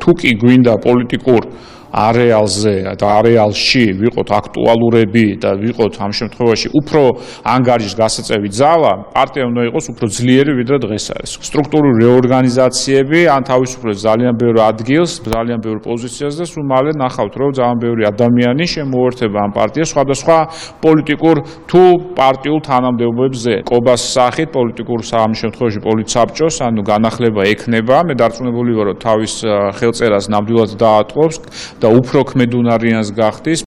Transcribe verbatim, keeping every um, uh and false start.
თუ კი გვინდა პოლიტიკურ არეალზე და არეალში ვიყოთ აქტუალურები და ვიყოთ ამ შემთხვევაში უფრო ანგარიშის გასაწევი ძალა, პარტია უნდა იყოს უფრო ძლიერი ვიდრე დღეს არის. სტრუქტურული რეორგანიზაციები ან თავისუფლებს ძალიან ბევრ ადგილს, ძალიან ბევრ პოზიციას და სულ მალე ნახავთ, რომ ძალიან ბევრი ადამიანი შემოერთება ამ პარტიას სხვადასხვა პოლიტიკურ თუ პარტიულ თანამდებობებზე. კობას სახით პოლიტიკურ ამ შემთხვევაში პოლიტსაბჭოს, ანუ განახლება ექნება, მე დარწმუნებული ვარ, რომ თავის ხელწერას ნამდვილად დაატყობს და უფრო ქმედუნარიანს გახდის.